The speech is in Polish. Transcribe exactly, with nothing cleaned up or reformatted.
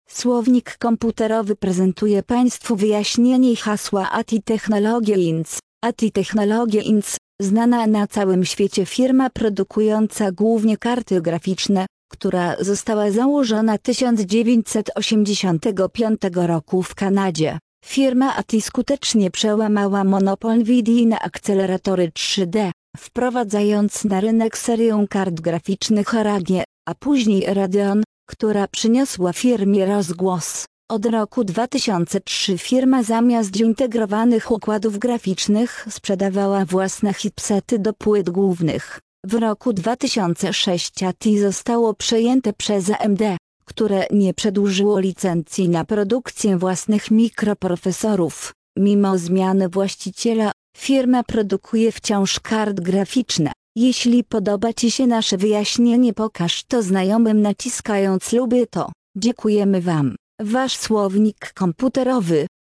Słownik komputerowy prezentuje Państwu wyjaśnienie hasła A T I Technologie Inc. A T I Technologie Inc., znana na całym świecie firma produkująca głównie karty graficzne, która została założona tysiąc dziewięćset osiemdziesiątego piątego roku w Kanadzie. Firma A T I skutecznie przełamała monopol Nvidii na akceleratory trzy D, wprowadzając na rynek serię kart graficznych Radeon, a później Radeon, która przyniosła firmie rozgłos. Od roku dwa tysiące trzeciego firma zamiast zintegrowanych układów graficznych sprzedawała własne chipsety do płyt głównych. W roku dwa tysiące szóstym A T I zostało przejęte przez A M D, które nie przedłużyło licencji na produkcję własnych mikroprocesorów. Mimo zmiany właściciela, firma produkuje wciąż karty graficzne. Jeśli podoba Ci się nasze wyjaśnienie, pokaż to znajomym naciskając lubię to. Dziękujemy Wam. Wasz słownik komputerowy.